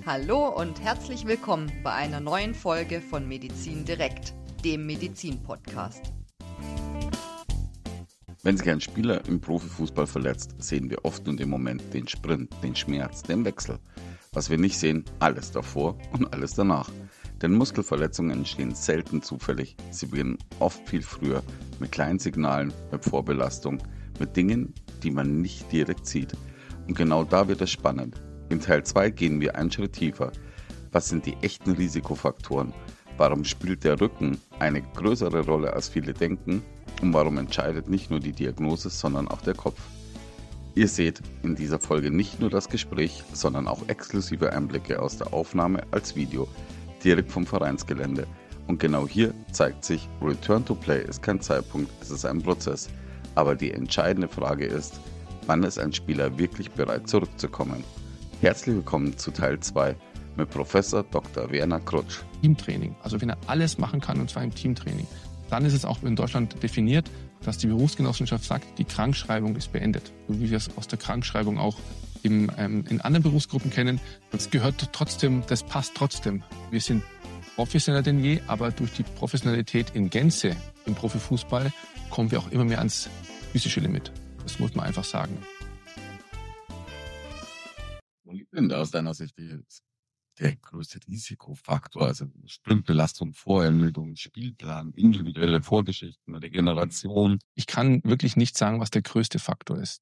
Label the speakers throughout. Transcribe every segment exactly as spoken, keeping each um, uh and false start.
Speaker 1: Hallo und herzlich willkommen bei einer neuen Folge von Medizin direkt, dem Medizin-Podcast.
Speaker 2: Wenn sich ein Spieler im Profifußball verletzt, sehen wir oft nur den Moment, den Sprint, den Schmerz, den Wechsel. Was wir nicht sehen, alles davor und alles danach. Denn Muskelverletzungen entstehen selten zufällig. Sie beginnen oft viel früher, mit kleinen Signalen, mit Vorbelastung, mit Dingen, die man nicht direkt sieht. Und genau da wird es spannend. In Teil zwei gehen wir einen Schritt tiefer. Was sind die echten Risikofaktoren? Warum spielt der Rücken eine größere Rolle, als viele denken? Und warum entscheidet nicht nur die Diagnose, sondern auch der Kopf? Ihr seht in dieser Folge nicht nur das Gespräch, sondern auch exklusive Einblicke aus der Aufnahme als Video, direkt vom Vereinsgelände. Und genau hier zeigt sich, Return to Play ist kein Zeitpunkt, es ist ein Prozess. Aber die entscheidende Frage ist, wann ist ein Spieler wirklich bereit zurückzukommen? Herzlich willkommen zu Teil zwei mit Professor Doktor Werner Krutsch.
Speaker 3: Teamtraining, also wenn er alles machen kann und zwar im Teamtraining, dann ist es auch in Deutschland definiert, dass die Berufsgenossenschaft sagt, die Krankschreibung ist beendet. So wie wir es aus der Krankschreibung auch im, ähm, in anderen Berufsgruppen kennen. Das gehört trotzdem, das passt trotzdem. Wir sind professioneller denn je, aber durch die Professionalität in Gänze im Profifußball kommen wir auch immer mehr ans physische Limit. Das muss man einfach sagen.
Speaker 2: Wo liegt denn da aus deiner Sicht die, der größte Risikofaktor? Also Sprintbelastung, Vorermüdung, Spielplan, individuelle Vorgeschichten, Regeneration.
Speaker 3: Ich kann wirklich nicht sagen, was der größte Faktor ist.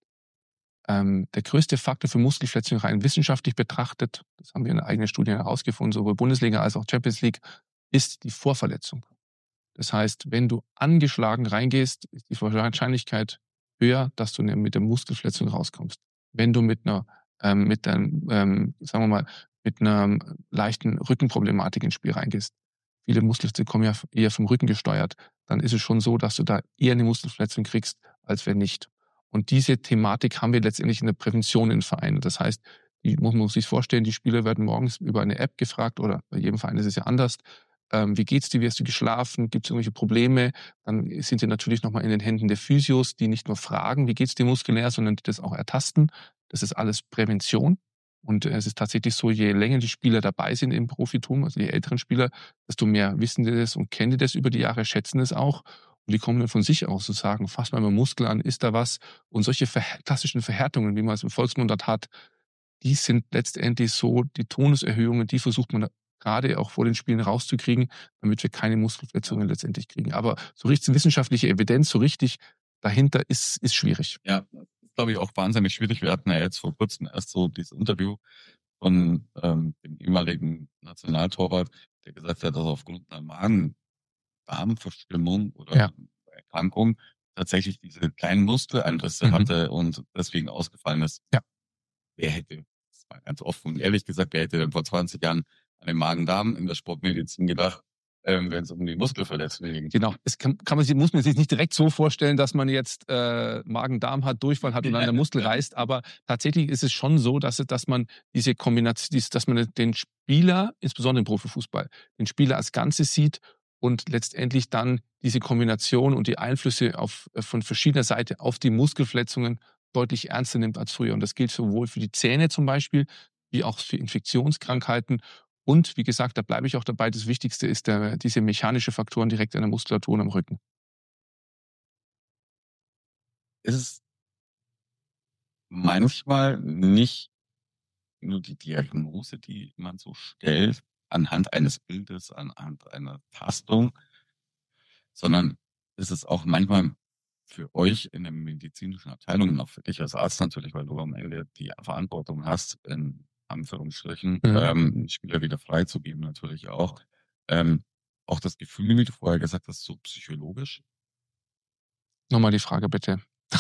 Speaker 3: Ähm, der größte Faktor für Muskelverletzungen rein wissenschaftlich betrachtet, das haben wir in eigenen Studien herausgefunden, sowohl Bundesliga als auch Champions League, ist die Vorverletzung. Das heißt, wenn du angeschlagen reingehst, ist die Wahrscheinlichkeit höher, dass du mit der Muskelverletzung rauskommst. Wenn du mit einer, ähm, mit einem, ähm, sagen wir mal, mit einer leichten Rückenproblematik ins Spiel reingehst, viele Muskelverletzungen kommen ja eher vom Rücken gesteuert, dann ist es schon so, dass du da eher eine Muskelverletzung kriegst, als wenn nicht. Und diese Thematik haben wir letztendlich in der Prävention in Vereinen. Das heißt, die muss man sich vorstellen, die Spieler werden morgens über eine App gefragt, oder bei jedem Verein ist es ja anders. Ähm, wie geht's dir? Wie hast du geschlafen? Gibt es irgendwelche Probleme? Dann sind sie natürlich nochmal in den Händen der Physios, die nicht nur fragen, wie geht's dir muskulär, sondern die das auch ertasten. Das ist alles Prävention. Und es ist tatsächlich so, je länger die Spieler dabei sind im Profitum, also die älteren Spieler, desto mehr wissen die das und kennen die das über die Jahre, schätzen es auch. Und die kommen dann von sich aus zu sagen, fass mal mal Muskel an, ist da was? Und solche ver- klassischen Verhärtungen, wie man es im Volksmund hat, die sind letztendlich so die Tonuserhöhungen, die versucht man gerade auch vor den Spielen rauszukriegen, damit wir keine Muskelverletzungen letztendlich kriegen. Aber so richtig wissenschaftliche Evidenz, so richtig dahinter ist, ist schwierig.
Speaker 2: Ja, das ist, glaube ich, auch wahnsinnig schwierig. Wir hatten ja jetzt vor kurzem erst so dieses Interview von ähm, dem ehemaligen Nationaltorwart, der gesagt hat, dass aufgrund einer Magen-Darm-Verstimmung oder
Speaker 3: Ja.
Speaker 2: Erkrankung tatsächlich diese kleinen Muskeleinrisse
Speaker 3: Mhm.
Speaker 2: hatte und deswegen ausgefallen ist.
Speaker 3: Ja.
Speaker 2: Wer hätte, das war ganz offen und ehrlich gesagt, wer hätte denn vor zwanzig Jahren an den Magen-Darm in der Sportmedizin gedacht, ähm, wenn es um die Muskelverletzungen ging?
Speaker 3: Genau. Es kann, kann man sich, muss man sich nicht direkt so vorstellen, dass man jetzt äh, Magen-Darm hat, Durchfall hat und dann der Muskel reißt. Aber tatsächlich ist es schon so, dass, es, dass man diese Kombination, dass man den Spieler, insbesondere im Profifußball, den Spieler als Ganzes sieht und letztendlich dann diese Kombination und die Einflüsse auf, von verschiedener Seite auf die Muskelverletzungen deutlich ernster nimmt als früher. Und das gilt sowohl für die Zähne zum Beispiel, wie auch für Infektionskrankheiten. Und wie gesagt, da bleibe ich auch dabei, das Wichtigste ist der, diese mechanische Faktoren direkt an der Muskulatur und am Rücken.
Speaker 2: Ist es manchmal nicht nur die Diagnose, die man so stellt, anhand eines Bildes, anhand einer Tastung, sondern ist es auch manchmal für euch in der medizinischen Abteilung und auch für dich als Arzt natürlich, weil du am Ende die Verantwortung hast, in Anführungsstrichen,
Speaker 3: Mhm.
Speaker 2: ähm, einen Spieler wieder freizugeben natürlich auch. Ähm, auch das Gefühl, wie du vorher gesagt hast, so psychologisch.
Speaker 3: Nochmal die Frage bitte.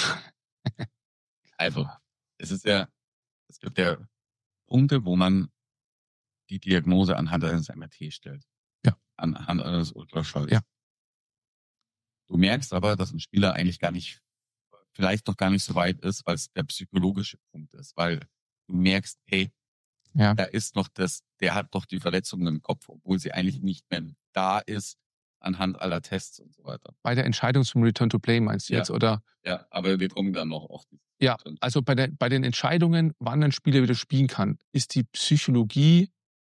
Speaker 2: Also, es ist ja, es gibt ja Punkte, wo man die Diagnose anhand eines M R T stellt.
Speaker 3: Ja.
Speaker 2: Anhand eines Ultraschalls.
Speaker 3: Ja.
Speaker 2: Du merkst aber, dass ein Spieler eigentlich gar nicht, vielleicht noch gar nicht so weit ist, weil es der psychologische Punkt ist, weil du merkst, hey,
Speaker 3: Ja.
Speaker 2: da ist noch das, der hat doch die Verletzung im Kopf, obwohl sie eigentlich nicht mehr da ist, anhand aller Tests und so weiter.
Speaker 3: Bei der Entscheidung zum Return to Play meinst du
Speaker 2: Ja.
Speaker 3: jetzt, oder?
Speaker 2: Ja, aber wir kommen dann noch auf die.
Speaker 3: Ja, also bei, der, bei den Entscheidungen, wann ein Spieler wieder spielen kann, ist die Psychologie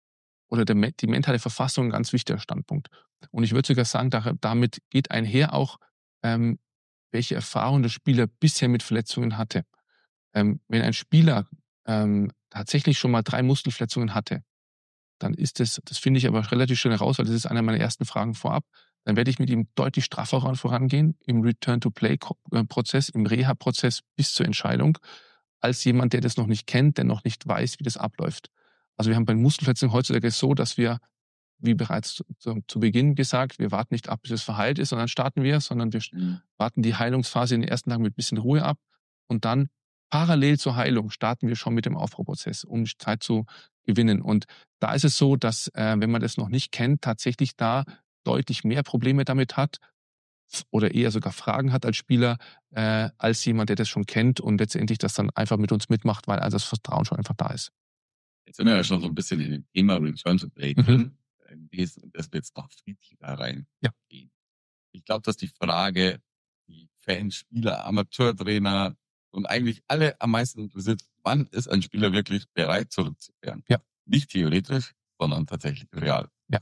Speaker 3: oder der, die mentale Verfassung ein ganz wichtiger Standpunkt. Und ich würde sogar sagen, da, damit geht einher auch, ähm, welche Erfahrung der Spieler bisher mit Verletzungen hatte. Ähm, wenn ein Spieler ähm, tatsächlich schon mal drei Muskelverletzungen hatte, dann ist das, das finde ich aber relativ schnell raus, weil das ist eine meiner ersten Fragen vorab, dann werde ich mit ihm deutlich straffer vorangehen im Return-to-Play-Prozess, im Reha-Prozess bis zur Entscheidung, als jemand, der das noch nicht kennt, der noch nicht weiß, wie das abläuft. Also wir haben bei Muskelverletzungen heutzutage so, dass wir, wie bereits zu, zu Beginn gesagt, wir warten nicht ab, bis es verheilt ist, sondern starten wir, sondern wir mhm. warten die Heilungsphase in den ersten Tagen mit ein bisschen Ruhe ab und dann parallel zur Heilung starten wir schon mit dem Aufbauprozess, um Zeit zu gewinnen. Und da ist es so, dass, äh, wenn man das noch nicht kennt, tatsächlich da deutlich mehr Probleme damit hat oder eher sogar Fragen hat als Spieler, äh, als jemand, der das schon kennt und letztendlich das dann einfach mit uns mitmacht, weil also das Vertrauen schon einfach da ist.
Speaker 2: Jetzt sind wir ja schon so ein bisschen in dem Thema Return to Play drin, mhm. das wird jetzt noch viel tiefer reingehen.
Speaker 3: Ja.
Speaker 2: Ich glaube, dass die Frage, die Fans, Spieler, Amateurtrainer und eigentlich alle am meisten interessiert, wann ist ein Spieler wirklich bereit zurückzukehren?
Speaker 3: Ja.
Speaker 2: Nicht theoretisch, sondern tatsächlich real.
Speaker 3: Ja.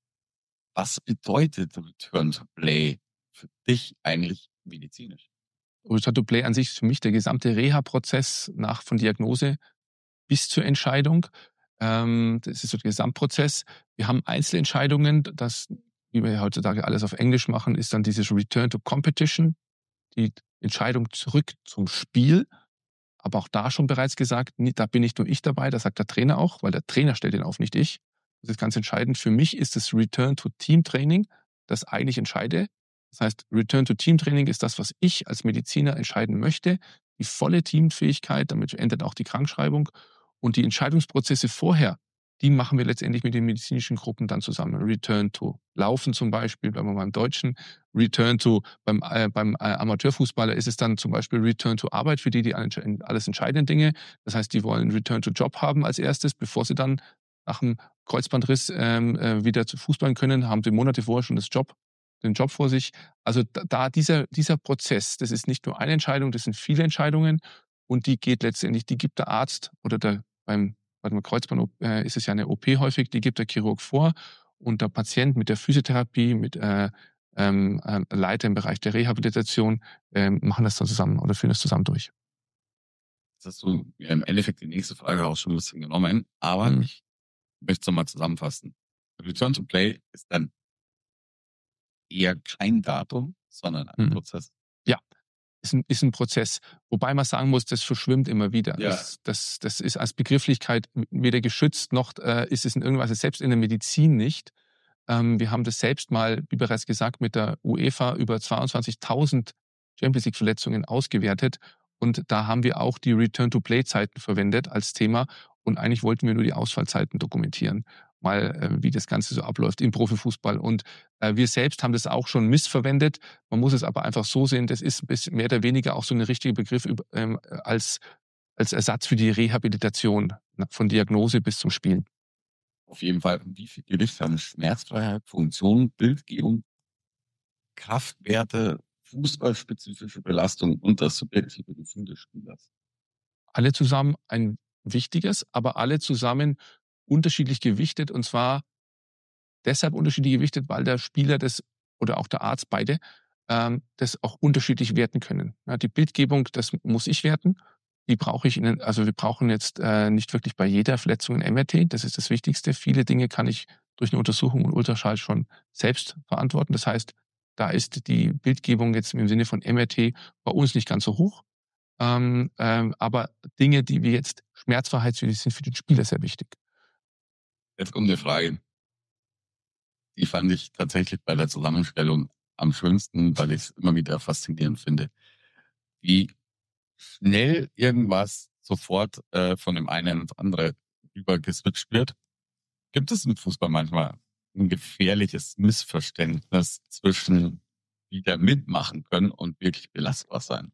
Speaker 2: Was bedeutet Return to Play für dich eigentlich medizinisch?
Speaker 3: Return to Play an sich ist für mich der gesamte Reha-Prozess nach von Diagnose bis zur Entscheidung. Ähm, das ist so der Gesamtprozess. Wir haben Einzelentscheidungen, das, wie wir heutzutage alles auf Englisch machen, ist dann dieses Return to Competition, die Entscheidung zurück zum Spiel. Aber auch da schon bereits gesagt, da bin nicht nur ich dabei, das sagt der Trainer auch, weil der Trainer stellt den auf, nicht ich. Das ist ganz entscheidend. Für mich ist das Return to Team Training, das eigentlich entscheide. Das heißt, Return to Team Training ist das, was ich als Mediziner entscheiden möchte. Die volle Teamfähigkeit, damit endet auch die Krankschreibung. Und die Entscheidungsprozesse vorher, die machen wir letztendlich mit den medizinischen Gruppen dann zusammen. Return to Laufen zum Beispiel, bleiben wir mal im Deutschen. Return to, beim, äh, beim äh, Amateurfußballer ist es dann zum Beispiel Return to Arbeit für die, die alles entscheidenden Dinge. Das heißt, die wollen Return to Job haben als erstes, bevor sie dann nach dem Kreuzbandriss ähm, äh, wieder zu Fußballen können, haben sie Monate vorher schon das Job, den Job vor sich. Also da, da dieser, dieser Prozess, das ist nicht nur eine Entscheidung, das sind viele Entscheidungen und die geht letztendlich, die gibt der Arzt oder der beim, beim Kreuzband äh, ist es ja eine O P häufig, die gibt der Chirurg vor und der Patient mit der Physiotherapie, mit äh, ähm, äh, Leiter im Bereich der Rehabilitation äh, machen das dann zusammen oder führen das zusammen durch.
Speaker 2: Jetzt hast du ja im Endeffekt die nächste Frage auch schon ein bisschen genommen, aber mhm. ich möchte es nochmal zusammenfassen. Return to Play ist dann eher kein Datum, sondern ein mhm. Prozess.
Speaker 3: Ja. Ist ein, ist ein Prozess. Wobei man sagen muss, das verschwimmt immer wieder.
Speaker 2: Ja.
Speaker 3: Das, das, das ist als Begrifflichkeit weder geschützt, noch äh, ist es in irgendeiner Weise, selbst in der Medizin nicht. Ähm, wir haben das selbst mal, wie bereits gesagt, mit der UEFA über zweiundzwanzigtausend Champions League-Verletzungen ausgewertet. Und da haben wir auch die Return-to-Play-Zeiten verwendet als Thema. Und eigentlich wollten wir nur die Ausfallzeiten dokumentieren, mal äh, wie das Ganze so abläuft im Profifußball. Und äh, wir selbst haben das auch schon missverwendet. Man muss es aber einfach so sehen, das ist bis mehr oder weniger auch so ein richtiger Begriff ähm, als, als Ersatz für die Rehabilitation von Diagnose bis zum Spiel.
Speaker 2: Auf jeden Fall. Wie viel Gewicht haben Schmerzfreiheit, Funktion, Bildgebung, Kraftwerte, fußballspezifische Belastung und das subjektive Gefühl des Spielers?
Speaker 3: Alle zusammen ein wichtiges, aber alle zusammen unterschiedlich gewichtet und zwar deshalb unterschiedlich gewichtet, weil der Spieler das oder auch der Arzt beide ähm, das auch unterschiedlich werten können. Ja, die Bildgebung, das muss ich werten. Die brauche ich, in, also wir brauchen jetzt äh, nicht wirklich bei jeder Verletzung ein M R T. Das ist das Wichtigste. Viele Dinge kann ich durch eine Untersuchung und Ultraschall schon selbst verantworten. Das heißt, da ist die Bildgebung jetzt im Sinne von M R T bei uns nicht ganz so hoch. Ähm, ähm, aber Dinge, die wir jetzt Schmerzfreiheit sind, sind für den Spieler sehr wichtig.
Speaker 2: Jetzt kommt eine Frage. Die fand ich tatsächlich bei der Zusammenstellung am schönsten, weil ich es immer wieder faszinierend finde. Wie schnell irgendwas sofort äh, von dem einen ins andere übergeswitcht wird. Gibt es im Fußball manchmal ein gefährliches Missverständnis zwischen wieder mitmachen können und wirklich belastbar sein?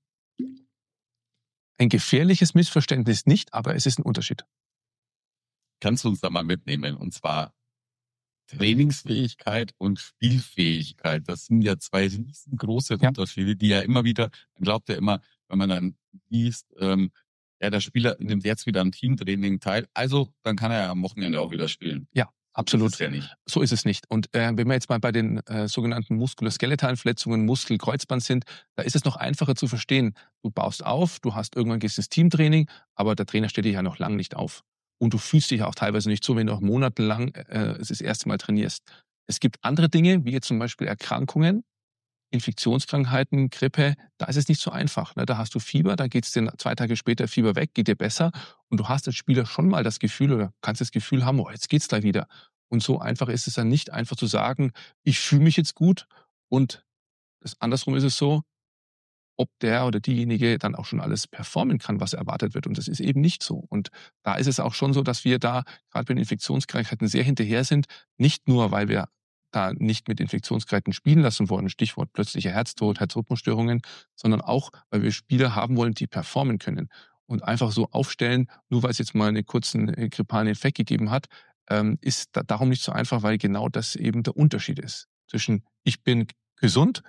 Speaker 3: Ein gefährliches Missverständnis nicht, aber es ist ein Unterschied.
Speaker 2: Kannst du uns da mal mitnehmen? Und zwar Trainingsfähigkeit und Spielfähigkeit. Das sind ja zwei riesengroße ja. Unterschiede, die ja immer wieder, man glaubt ja immer, wenn man dann liest, ähm, ja, der Spieler nimmt jetzt wieder am Teamtraining teil, also dann kann er ja am Wochenende auch wieder spielen.
Speaker 3: Ja, Absolut.
Speaker 2: Das ist ja nicht.
Speaker 3: So ist es nicht. Und äh, wenn wir jetzt mal bei den äh, sogenannten muskuloskeletalen Verletzungen, Muskel-Kreuzband sind, da ist es noch einfacher zu verstehen. Du baust auf, du hast irgendwann gewisses Teamtraining, aber der Trainer stellt dich ja noch lange nicht auf. Und du fühlst dich auch teilweise nicht so, wenn du auch monatelang äh, das erste Mal trainierst. Es gibt andere Dinge, wie jetzt zum Beispiel Erkrankungen, Infektionskrankheiten, Grippe, da ist es nicht so einfach. Ne? Da hast du Fieber, da geht es dir zwei Tage später Fieber weg, geht dir besser und du hast als Spieler schon mal das Gefühl oder kannst das Gefühl haben, oh, jetzt geht's gleich wieder. Und so einfach ist es dann nicht einfach zu sagen, ich fühle mich jetzt gut und das, andersrum ist es so, ob der oder diejenige dann auch schon alles performen kann, was erwartet wird. Und das ist eben nicht so. Und da ist es auch schon so, dass wir da gerade bei den Infektionskrankheiten sehr hinterher sind, nicht nur, weil wir da nicht mit Infektionskrankheiten spielen lassen wollen, Stichwort plötzlicher Herztod, Herzrhythmusstörungen, sondern auch, weil wir Spieler haben wollen, die performen können. Und einfach so aufstellen, nur weil es jetzt mal einen kurzen äh, grippalen Infekt gegeben hat, ähm, ist da, darum nicht so einfach, weil genau das eben der Unterschied ist zwischen ich bin gesund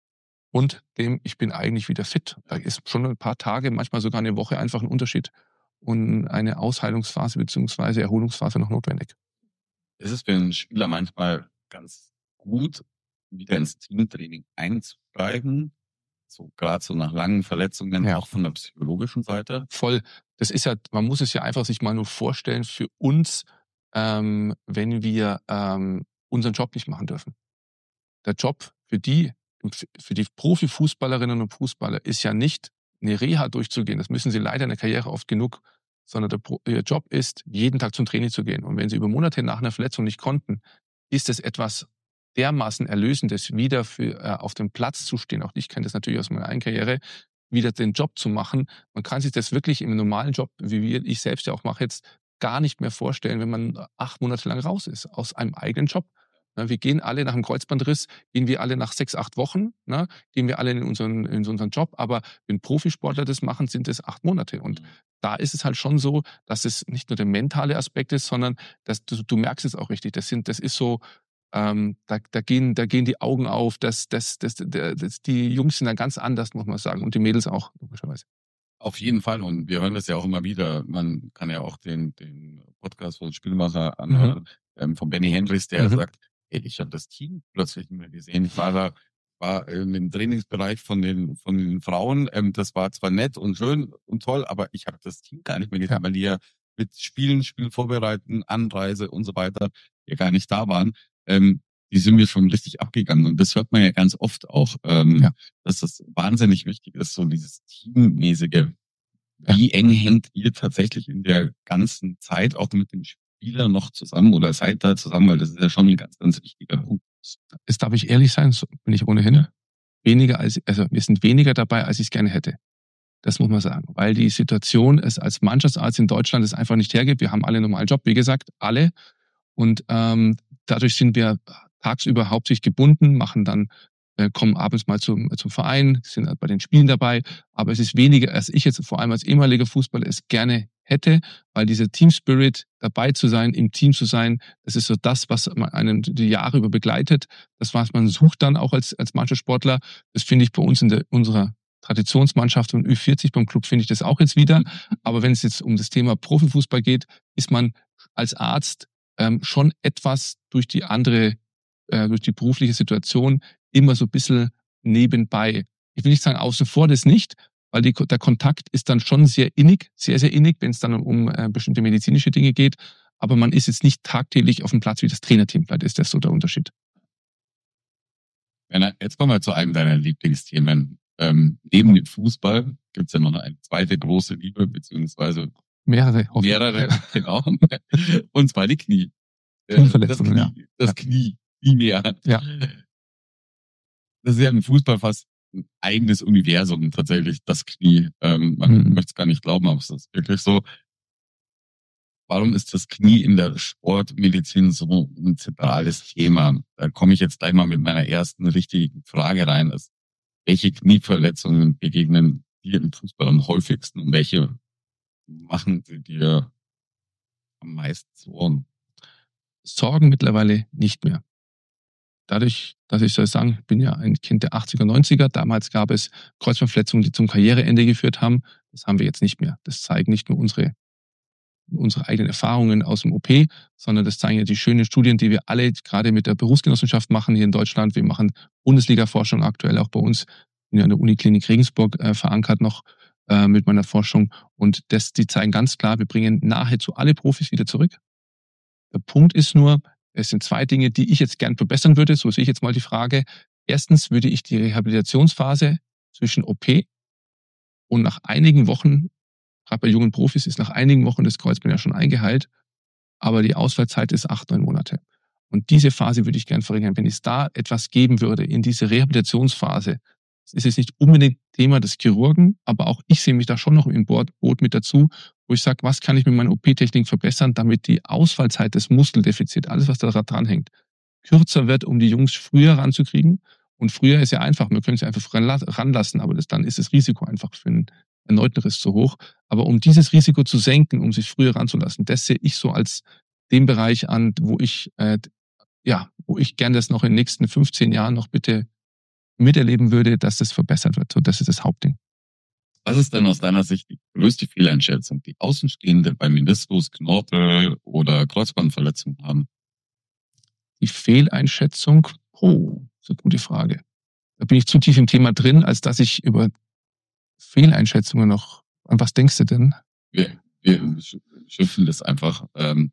Speaker 3: und dem ich bin eigentlich wieder fit. Da ist schon ein paar Tage, manchmal sogar eine Woche einfach ein Unterschied und eine Ausheilungsphase bzw. Erholungsphase noch notwendig.
Speaker 2: Es ist für einen Spieler manchmal ganz gut, wieder ins Teamtraining einzusteigen, so gerade so nach langen Verletzungen,
Speaker 3: Ja.
Speaker 2: auch von der psychologischen Seite.
Speaker 3: Voll. Das ist ja, man muss es ja einfach sich mal nur vorstellen für uns, ähm, wenn wir ähm, unseren Job nicht machen dürfen. Der Job für die, für die Profifußballerinnen und Fußballer ist ja nicht, eine Reha durchzugehen. Das müssen sie leider in der Karriere oft genug, sondern der Pro, ihr Job ist, jeden Tag zum Training zu gehen. Und wenn sie über Monate nach einer Verletzung nicht konnten, ist es etwas dermaßen Erlösendes, wieder für, äh, auf dem Platz zu stehen. Auch ich kenne das natürlich aus meiner eigenen Karriere, wieder den Job zu machen. Man kann sich das wirklich im normalen Job, wie wir, ich selbst ja auch mache jetzt, gar nicht mehr vorstellen, wenn man acht Monate lang raus ist aus einem eigenen Job. Ne, wir gehen alle nach einem Kreuzbandriss, gehen wir alle nach sechs, acht Wochen, ne, gehen wir alle in unseren, in unseren Job. Aber wenn Profisportler das machen, sind es acht Monate. Und
Speaker 2: Mhm.
Speaker 3: da ist es halt schon so, dass es nicht nur der mentale Aspekt ist, sondern dass du, du merkst es auch richtig. Das sind, das ist so, ähm, da, da gehen, da gehen die Augen auf. Das, das, das, das, das, die Jungs sind da ganz anders, muss man sagen, und die Mädels auch logischerweise.
Speaker 2: Auf jeden Fall. Und wir hören das ja auch immer wieder. Man kann ja auch den, den Podcast von Spielmacher anhören, mhm. ähm, von Benny Hendricks, der mhm. sagt, hey, ich habe das Team plötzlich nicht mehr gesehen. Ich war da, war im Trainingsbereich von den, von den Frauen. Ähm, das war zwar nett und schön und toll, aber ich habe das Team gar nicht mehr gesehen, ja. weil die ja mit Spielen, Spiel vorbereiten, Anreise und so weiter ja gar nicht da waren. Ähm, die sind mir schon richtig abgegangen. Und das hört man ja ganz oft auch, ähm, ja. dass das wahnsinnig wichtig ist, so dieses Teammäßige. Wie eng hängt ihr tatsächlich in der ganzen Zeit auch mit dem Spieler noch zusammen oder seid da zusammen? Weil das ist ja schon ein ganz, ganz wichtiger Punkt.
Speaker 3: Es darf ich ehrlich sein, so bin ich ohnehin ja. weniger als, also wir sind weniger dabei, als ich es gerne hätte. Das muss man sagen. Weil die Situation es als Mannschaftsarzt in Deutschland es einfach nicht hergibt. Wir haben alle einen normalen Job, wie gesagt, alle. Und ähm, dadurch sind wir tagsüber hauptsächlich gebunden, machen dann, äh, kommen abends mal zum, zum Verein, sind bei den Spielen dabei. Aber es ist weniger, als ich jetzt vor allem als ehemaliger Fußballer es gerne hätte, weil dieser Team Spirit, dabei zu sein, im Team zu sein, das ist so das, was einen die Jahre über begleitet. Das, was man sucht dann auch als, als Mannschaftssportler. Das finde ich bei uns in der, unserer Traditionsmannschaft und Ü vierzig beim Club finde ich das auch jetzt wieder. Aber wenn es jetzt um das Thema Profifußball geht, ist man als Arzt ähm, schon etwas durch die andere, äh, durch die berufliche Situation immer so ein bisschen nebenbei. Ich will nicht sagen außen vor, das nicht, weil die, der Kontakt ist dann schon sehr innig, sehr, sehr innig, wenn es dann um äh, bestimmte medizinische Dinge geht. Aber man ist jetzt nicht tagtäglich auf dem Platz wie das Trainerteam. Vielleicht ist das so der Unterschied.
Speaker 2: Werner, jetzt kommen wir zu einem deiner Lieblingsthemen. Ähm, neben dem Fußball gibt es ja noch eine zweite große Liebe, beziehungsweise
Speaker 3: mehrere.
Speaker 2: Mehrere, genau. Und zwar die Knie.
Speaker 3: Knieverletzungen,
Speaker 2: das Knie, ja. Das Knie, nie mehr.
Speaker 3: Ja.
Speaker 2: Das ist ja im Fußball fast ein eigenes Universum tatsächlich, das Knie. Ähm, man mhm. möchte es gar nicht glauben, aber es ist wirklich so. Warum ist das Knie in der Sportmedizin so ein zentrales Thema? Da komme ich jetzt gleich mal mit meiner ersten richtigen Frage rein. Ist, welche Knieverletzungen begegnen dir im Fußball am häufigsten und welche machen sie dir am meisten Sorgen?
Speaker 3: Sorgen mittlerweile nicht mehr. Dadurch, dass ich soll sagen, ich bin ja ein Kind der achtziger, neunziger, damals gab es Kreuzbandverletzungen, die zum Karriereende geführt haben. Das haben wir jetzt nicht mehr. Das zeigen nicht nur unsere unsere eigenen Erfahrungen aus dem O P, sondern das zeigen ja die schönen Studien, die wir alle gerade mit der Berufsgenossenschaft machen hier in Deutschland. Wir machen Bundesliga-Forschung aktuell auch bei uns in der Uniklinik Regensburg äh, verankert noch äh, mit meiner Forschung. Und das, die zeigen ganz klar, wir bringen nahezu alle Profis wieder zurück. Der Punkt ist nur, es sind zwei Dinge, die ich jetzt gern verbessern würde. So sehe ich jetzt mal die Frage. Erstens würde ich die Rehabilitationsphase zwischen O P und nach einigen Wochen, gerade bei jungen Profis ist nach einigen Wochen das Kreuzband ja schon eingeheilt, aber die Ausfallzeit ist acht, neun Monate. Und diese Phase würde ich gern verringern. Wenn es da etwas geben würde in diese Rehabilitationsphase, das ist jetzt nicht unbedingt Thema des Chirurgen, aber auch ich sehe mich da schon noch im Boot mit dazu, wo ich sage, was kann ich mit meiner O P-Technik verbessern, damit die Ausfallzeit des Muskeldefizits, alles was da dran hängt, kürzer wird, um die Jungs früher ranzukriegen. Und früher ist ja einfach, wir können sie einfach ranlassen, aber das, dann ist das Risiko einfach für einen erneuten Riss zu hoch. Aber um dieses Risiko zu senken, um sich früher ranzulassen, das sehe ich so als den Bereich an, wo ich, äh, ja, wo ich gerne das noch in den nächsten fünfzehn Jahren noch bitte miterleben würde, dass das verbessert wird. So, das ist das Hauptding.
Speaker 2: Was ist denn aus deiner Sicht die größte Fehleinschätzung, die Außenstehende bei Meniskus, Knorpel oder Kreuzbandverletzungen haben?
Speaker 3: Die Fehleinschätzung, oh, das ist eine gute Frage. Da bin ich zu tief im Thema drin, als dass ich über Fehleinschätzungen noch, an was denkst du denn?
Speaker 2: Wir, wir schiffen das einfach. Ähm,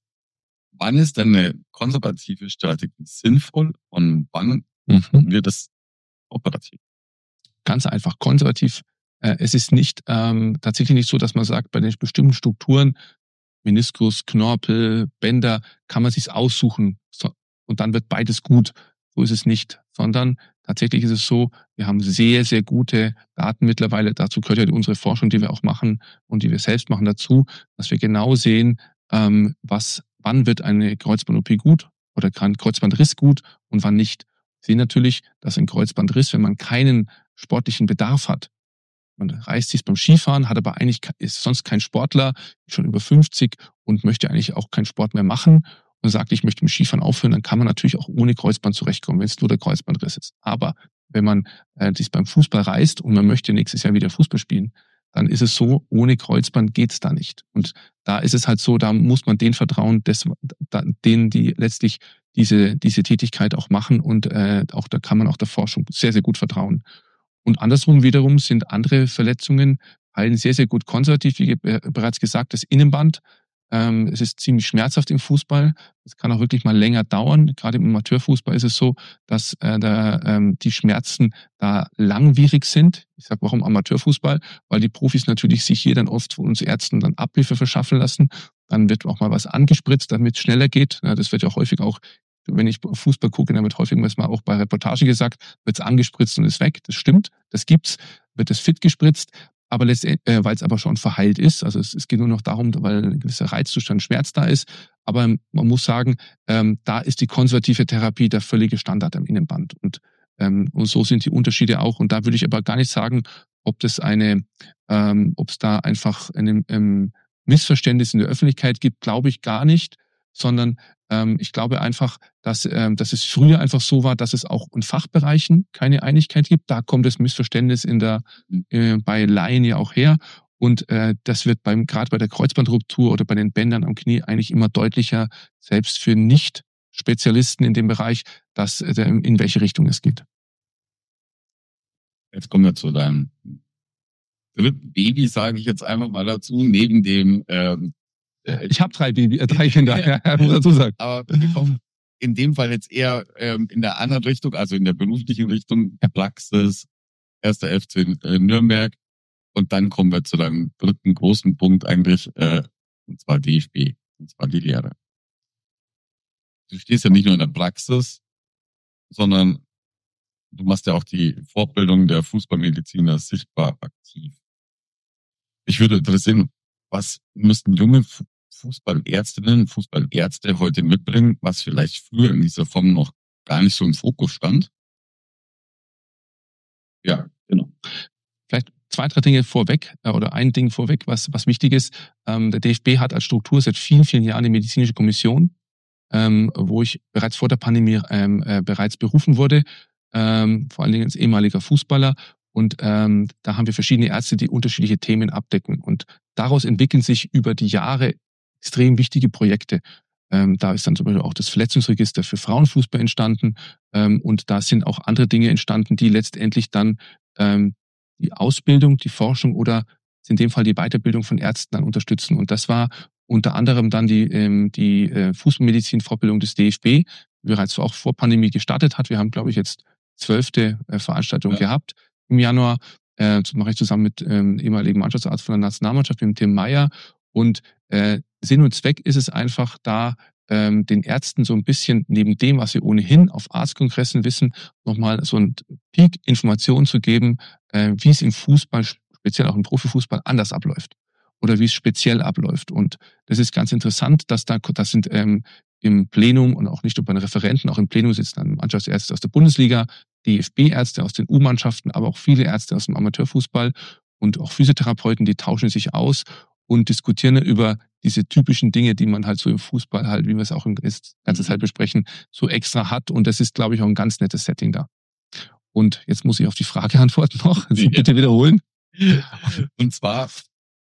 Speaker 2: wann ist denn eine konservative Strategie sinnvoll und wann mhm. wird das operativ?
Speaker 3: Ganz einfach, konservativ. Äh, es ist nicht ähm, tatsächlich nicht so, dass man sagt, bei den bestimmten Strukturen, Meniskus, Knorpel, Bänder, kann man sich's aussuchen so, und dann wird beides gut. So ist es nicht, sondern tatsächlich ist es so, wir haben sehr, sehr gute Daten mittlerweile. Dazu gehört ja unsere Forschung, die wir auch machen und die wir selbst machen dazu, dass wir genau sehen, ähm, was, wann wird eine Kreuzband-O P gut oder ein Kreuzbandriss gut und wann nicht. Wir sehen natürlich, dass ein Kreuzbandriss, wenn man keinen sportlichen Bedarf hat, man reißt sich beim Skifahren, hat aber eigentlich, ist sonst kein Sportler, schon über fünfzig und möchte eigentlich auch keinen Sport mehr machen und sagt, ich möchte mit Skifahren aufhören, dann kann man natürlich auch ohne Kreuzband zurechtkommen, wenn es nur der Kreuzbandriss ist. Aber wenn man äh, sich beim Fußball reißt und man möchte nächstes Jahr wieder Fußball spielen, dann ist es so, ohne Kreuzband geht's da nicht. Und da ist es halt so, da muss man denen vertrauen, des, da, denen, die letztlich diese, diese Tätigkeit auch machen und äh, auch da kann man auch der Forschung sehr, sehr gut vertrauen. Und andersrum wiederum sind andere Verletzungen heilen sehr, sehr gut konservativ, wie bereits gesagt, das Innenband. Ähm, es ist ziemlich schmerzhaft im Fußball. Es kann auch wirklich mal länger dauern. Gerade im Amateurfußball ist es so, dass äh, da, ähm, die Schmerzen da langwierig sind. Ich sage, warum Amateurfußball? Weil die Profis natürlich sich hier dann oft von uns Ärzten dann Abhilfe verschaffen lassen. Dann wird auch mal was angespritzt, damit es schneller geht. Ja, das wird ja häufig auch, wenn ich Fußball gucke, dann wird häufig mal auch bei Reportage gesagt, wird es angespritzt und ist weg. Das stimmt, das gibt's. Wird es fit gespritzt. Aber letztendlich, äh, weil es aber schon verheilt ist, also es, es geht nur noch darum, weil ein gewisser Reizzustand, Schmerz da ist. Aber man muss sagen, ähm, da ist die konservative Therapie der völlige Standard am Innenband. Und, ähm, und so sind die Unterschiede auch. Und da würde ich aber gar nicht sagen, ob das eine, ähm, ob es da einfach ein ähm, Missverständnis in der Öffentlichkeit gibt, glaube ich gar nicht, sondern ähm, ich glaube einfach, dass, ähm, dass es früher einfach so war, dass es auch in Fachbereichen keine Einigkeit gibt. Da kommt das Missverständnis in der, äh, bei Laien ja auch her. Und äh, das wird beim gerade bei der Kreuzbandruptur oder bei den Bändern am Knie eigentlich immer deutlicher, selbst für Nicht-Spezialisten in dem Bereich, dass äh, in welche Richtung es geht.
Speaker 2: Jetzt kommen wir zu deinem dritten Baby, sage ich jetzt einfach mal dazu, neben dem ähm,
Speaker 3: Ich habe drei Baby, äh, drei Kinder, ja, muss dazu sagen.
Speaker 2: Aber wir kommen in dem Fall jetzt eher ähm, in der anderen Richtung, also in der beruflichen Richtung, Praxis, erster F C Nürnberg. Und dann kommen wir zu deinem dritten großen Punkt eigentlich, äh, und zwar D F B, und zwar die Lehre. Du stehst ja nicht nur in der Praxis, sondern du machst ja auch die Fortbildung der Fußballmediziner sichtbar aktiv. Mich würde interessieren, was müssten junge Fußballärztinnen, Fußballärzte heute mitbringen, was vielleicht früher in dieser Form noch gar nicht so im Fokus stand?
Speaker 3: Ja, genau. Vielleicht zwei, drei Dinge vorweg äh, oder ein Ding vorweg, was, was wichtig ist. Ähm, der D F B hat als Struktur seit vielen, vielen Jahren eine medizinische Kommission, ähm, wo ich bereits vor der Pandemie ähm, äh, bereits berufen wurde, ähm, vor allen Dingen als ehemaliger Fußballer. Und ähm, da haben wir verschiedene Ärzte, die unterschiedliche Themen abdecken. Und daraus entwickeln sich über die Jahre extrem wichtige Projekte. Ähm, da ist dann zum Beispiel auch das Verletzungsregister für Frauenfußball entstanden. Ähm, und da sind auch andere Dinge entstanden, die letztendlich dann ähm, die Ausbildung, die Forschung oder in dem Fall die Weiterbildung von Ärzten dann unterstützen. Und das war unter anderem dann die, ähm, die äh, Fußballmedizin-Fortbildung des D F B, die bereits auch vor Pandemie gestartet hat. Wir haben, glaube ich, jetzt zwölfte äh, Veranstaltung ja. gehabt im Januar. Äh, das mache ich zusammen mit ähm, ehemaligen Mannschaftsarzt von der Nationalmannschaft, mit dem Tim Meyer. Und äh, Sinn und Zweck ist es einfach da, ähm, den Ärzten so ein bisschen neben dem, was sie ohnehin auf Arztkongressen wissen, nochmal so ein Peak Informationen zu geben, äh, wie es im Fußball, speziell auch im Profifußball, anders abläuft oder wie es speziell abläuft. Und das ist ganz interessant, dass da, das sind ähm, im Plenum und auch nicht nur bei den Referenten, auch im Plenum sitzen dann Mannschaftsärzte aus der Bundesliga, D F B-Ärzte aus den U-Mannschaften, aber auch viele Ärzte aus dem Amateurfußball und auch Physiotherapeuten, die tauschen sich aus und diskutieren über diese typischen Dinge, die man halt so im Fußball halt, wie wir es auch die ganze Zeit besprechen, so extra hat. Und das ist, glaube ich, auch ein ganz nettes Setting da. Und jetzt muss ich auf die Frage antworten noch. Also ja. Bitte wiederholen.
Speaker 2: Und zwar,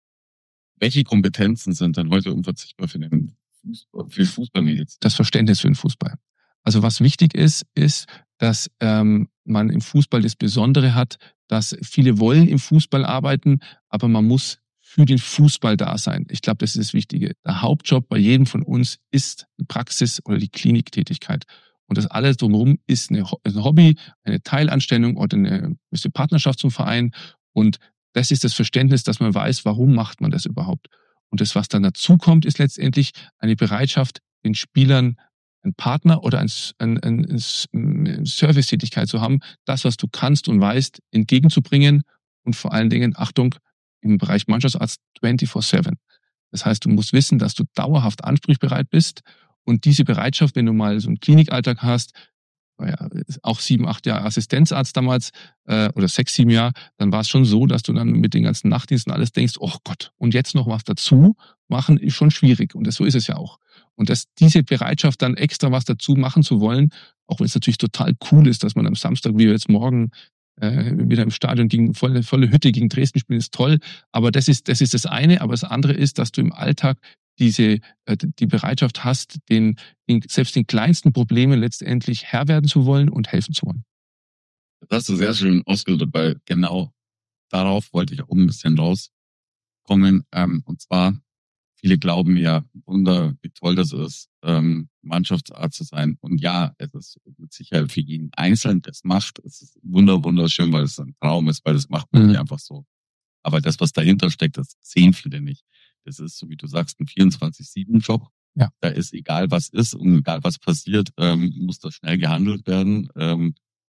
Speaker 2: welche Kompetenzen sind dann heute unverzichtbar für den Fußball, für Fußballmedizin?
Speaker 3: Das Verständnis für den Fußball. Also was wichtig ist, ist, dass ähm, man im Fußball das Besondere hat, dass viele wollen im Fußball arbeiten, aber man muss für den Fußball da sein. Ich glaube, das ist das Wichtige. Der Hauptjob bei jedem von uns ist die Praxis oder die Kliniktätigkeit. Und das alles drumherum ist eine, ein Hobby, eine Teilanstellung oder eine gewisse Partnerschaft zum Verein. Und das ist das Verständnis, dass man weiß, warum macht man das überhaupt. Und das, was dann dazu kommt, ist letztendlich eine Bereitschaft, den Spielern einen Partner oder eine ein, ein, ein Servicetätigkeit zu haben, das, was du kannst und weißt, entgegenzubringen und vor allen Dingen, Achtung, im Bereich Mannschaftsarzt vierundzwanzig sieben. Das heißt, du musst wissen, dass du dauerhaft ansprechbereit bist und diese Bereitschaft, wenn du mal so einen Klinikalltag hast, ja, auch sieben, acht Jahre Assistenzarzt damals äh, oder sechs, sieben Jahre, dann war es schon so, dass du dann mit den ganzen Nachtdiensten alles denkst, oh Gott, und jetzt noch was dazu machen, ist schon schwierig. Und das, so ist es ja auch. Und dass diese Bereitschaft dann extra was dazu machen zu wollen, auch wenn es natürlich total cool ist, dass man am Samstag, wie wir jetzt morgen äh, wieder im Stadion gegen volle, volle Hütte gegen Dresden spielen, ist toll. Aber das ist, das ist das eine. Aber das andere ist, dass du im Alltag diese, äh, die Bereitschaft hast, den, den, selbst den kleinsten Problemen letztendlich Herr werden zu wollen und helfen zu wollen.
Speaker 2: Das hast du sehr schön ausgedrückt, weil genau darauf wollte ich auch ein bisschen rauskommen. Ähm, und zwar, viele glauben ja, Wunder, wie toll das ist, ähm, Mannschaftsarzt zu sein. Und ja, es ist mit Sicherheit für jeden Einzelnen, das macht, es ist wunder, wunderschön, weil es ein Traum ist, weil das macht man mhm. nicht einfach so. Aber das, was dahinter steckt, das sehen viele nicht. Das ist, so wie du sagst, ein vierundzwanzig sieben Job.
Speaker 3: Ja.
Speaker 2: Da ist egal, was ist und egal, was passiert, ähm, muss das schnell gehandelt werden, ähm,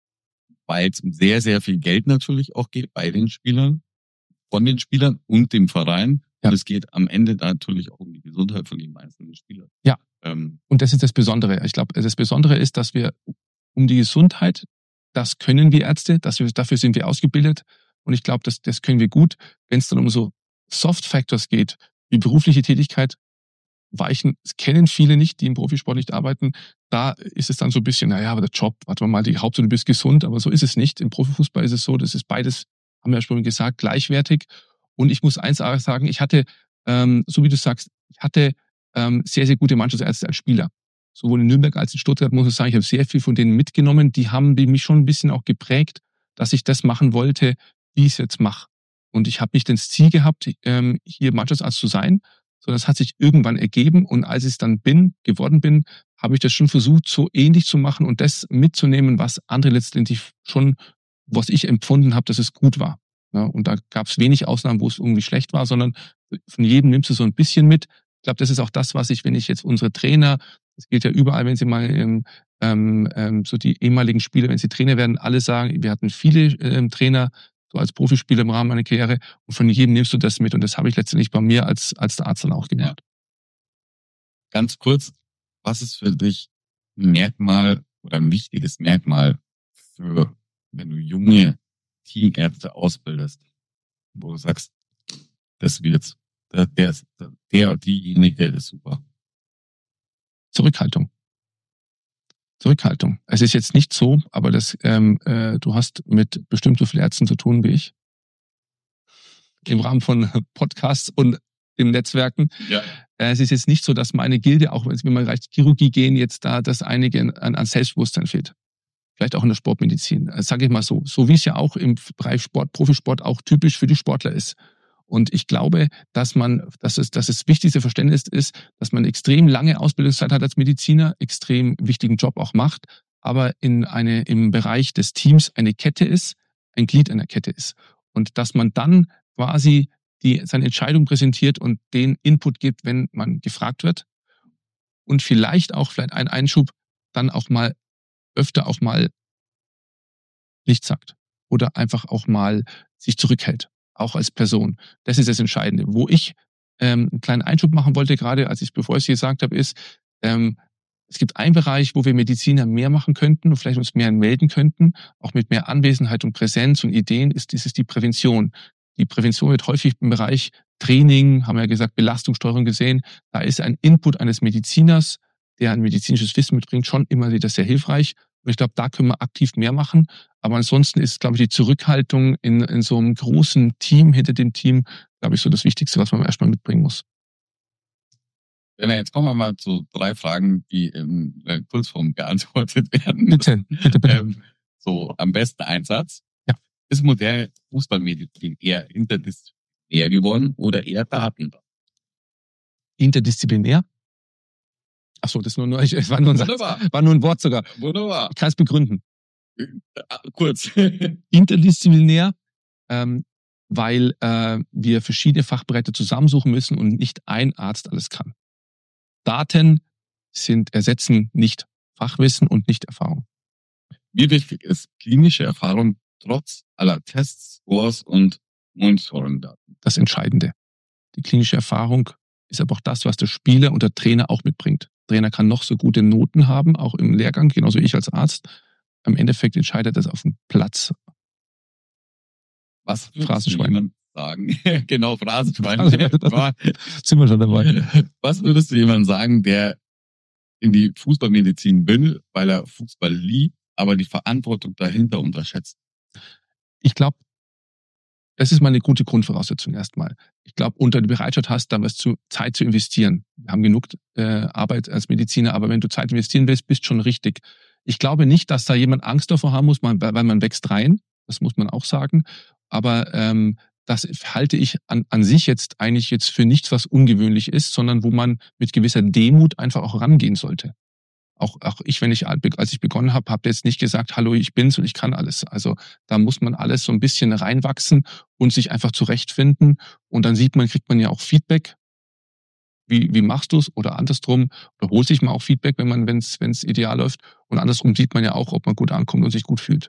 Speaker 2: weil es um sehr, sehr viel Geld natürlich auch geht bei den Spielern, von den Spielern und dem Verein. Ja. Und es geht am Ende natürlich auch um die Gesundheit von jedem einzelnen Spieler.
Speaker 3: Ja,
Speaker 2: ähm,
Speaker 3: und das ist das Besondere. Ich glaube, das Besondere ist, dass wir um die Gesundheit, das können wir Ärzte, dass wir, dafür sind wir ausgebildet. Und ich glaube, das, das können wir gut. Wenn es dann um so Soft Factors geht, wie berufliche Tätigkeit, weichen, das kennen viele nicht, die im Profisport nicht arbeiten. Da ist es dann so ein bisschen, naja, aber der Job, warte mal, die Hauptsache du bist gesund, aber so ist es nicht. Im Profifußball ist es so, das ist beides, haben wir ja schon gesagt, gleichwertig. Und ich muss eins sagen, ich hatte, ähm, so wie du sagst, ich hatte ähm, sehr, sehr gute Mannschaftsärzte als Spieler. Sowohl in Nürnberg als in Stuttgart, muss ich sagen, ich habe sehr viel von denen mitgenommen. Die haben die mich schon ein bisschen auch geprägt, dass ich das machen wollte, wie ich es jetzt mache. Und ich habe nicht das Ziel gehabt, ähm, hier Mannschaftsarzt zu sein, sondern es hat sich irgendwann ergeben. Und als ich es dann bin, geworden bin, habe ich das schon versucht, so ähnlich zu machen und das mitzunehmen, was andere letztendlich schon, was ich empfunden habe, dass es gut war. Ja, und da gab es wenig Ausnahmen, wo es irgendwie schlecht war, sondern von jedem nimmst du so ein bisschen mit. Ich glaube, das ist auch das, was ich, wenn ich jetzt unsere Trainer, das gilt ja überall, wenn sie mal ähm, ähm, so die ehemaligen Spieler, wenn sie Trainer werden, alle sagen, wir hatten viele ähm, Trainer, so als Profispieler im Rahmen meiner Karriere, und von jedem nimmst du das mit. Und das habe ich letztendlich bei mir als, als der Arzt dann auch gemacht. Ja.
Speaker 2: Ganz kurz, was ist für dich ein Merkmal oder ein wichtiges Merkmal für, wenn du junge Teamärzte ausbildest, wo du sagst, das wird, der, der, der, diejenige ist super?
Speaker 3: Zurückhaltung. Zurückhaltung. Es ist jetzt nicht so, aber das, ähm, äh, du hast mit bestimmt so vielen Ärzten zu tun wie ich. Im Rahmen von Podcasts und dem Netzwerken.
Speaker 2: Ja.
Speaker 3: Es ist jetzt nicht so, dass meine Gilde, auch wenn wir Bereich Chirurgie gehen, jetzt da, dass einige an, an Selbstbewusstsein fehlt. Vielleicht auch in der Sportmedizin. Sage ich mal so. So wie es ja auch im Bereich Sport, Profisport auch typisch für die Sportler ist. Und ich glaube, dass man, dass es, dass das wichtigste Verständnis ist, dass man extrem lange Ausbildungszeit hat als Mediziner, extrem wichtigen Job auch macht, aber in eine, im Bereich des Teams eine Kette ist, ein Glied einer Kette ist. Und dass man dann quasi die, seine Entscheidung präsentiert und den Input gibt, wenn man gefragt wird. Und vielleicht auch, vielleicht ein Einschub, dann auch mal öfter auch mal nichts sagt. Oder einfach auch mal sich zurückhält. Auch als Person. Das ist das Entscheidende. Wo ich ähm, einen kleinen Einschub machen wollte, gerade als ich, bevor ich es gesagt habe, ist, ähm, es gibt einen Bereich, wo wir Mediziner mehr machen könnten und vielleicht uns mehr melden könnten, auch mit mehr Anwesenheit und Präsenz und Ideen, ist dieses die Prävention. Die Prävention wird häufig im Bereich Training, haben wir ja gesagt, Belastungssteuerung gesehen. Da ist ein Input eines Mediziners, der ein medizinisches Wissen mitbringt, schon immer wieder sehr hilfreich. Und ich glaube, da können wir aktiv mehr machen. Aber ansonsten ist, glaube ich, die Zurückhaltung in, in so einem großen Team, hinter dem Team, glaube ich, so das Wichtigste, was man erstmal mitbringen muss.
Speaker 2: Jetzt kommen wir mal zu drei Fragen, die in der Kurzform beantwortet werden.
Speaker 3: Bitte, bitte, bitte.
Speaker 2: Ähm, so, am besten ein Satz.
Speaker 3: Ja.
Speaker 2: Ist moderne Fußballmedizin eher interdisziplinär geworden oder eher daten?
Speaker 3: Interdisziplinär? Ach so, das ist nur, nur, es war nur ein Satz, war nur ein Wort sogar.
Speaker 2: Wunderbar.
Speaker 3: Ich kann es begründen.
Speaker 2: Kurz.
Speaker 3: Interdisziplinär, ähm, weil äh, wir verschiedene Fachbereiche zusammensuchen müssen und nicht ein Arzt alles kann. Daten sind ersetzen nicht Fachwissen und nicht Erfahrung.
Speaker 2: Wie wichtig ist klinische Erfahrung trotz aller Tests, Scores und Monitoring-Daten?
Speaker 3: Das Entscheidende. Die klinische Erfahrung ist aber auch das, was der Spieler und der Trainer auch mitbringt. Der Trainer kann noch so gute Noten haben, auch im Lehrgang, genauso wie ich als Arzt. Im Endeffekt entscheidet das auf dem Platz.
Speaker 2: Was würdest du jemand sagen? Genau, Phrasenschwein.
Speaker 3: Also, sind wir schon dabei.
Speaker 2: Was würdest du jemandem sagen, der in die Fußballmedizin will, weil er Fußball liebt, aber die Verantwortung dahinter unterschätzt?
Speaker 3: Ich glaube, das ist mal eine gute Grundvoraussetzung erstmal. Ich glaube, unter die Bereitschaft hast, da was zu Zeit zu investieren. Wir haben genug äh, Arbeit als Mediziner, aber wenn du Zeit investieren willst, bist schon richtig. Ich glaube nicht, dass da jemand Angst davor haben muss, weil man wächst rein. Das muss man auch sagen. Aber ähm, das halte ich an, an sich jetzt eigentlich jetzt für nichts, was ungewöhnlich ist, sondern wo man mit gewisser Demut einfach auch rangehen sollte. Auch, auch ich, wenn ich, als ich begonnen habe, habe jetzt nicht gesagt, hallo, ich bin's und ich kann alles. Also da muss man alles so ein bisschen reinwachsen und sich einfach zurechtfinden. Und dann sieht man, kriegt man ja auch Feedback. Wie, wie machst du es? Oder andersrum, oder holt sich mal auch Feedback, wenn man, wenn es, wenn es ideal läuft. Und andersrum sieht man ja auch, ob man gut ankommt und sich gut fühlt.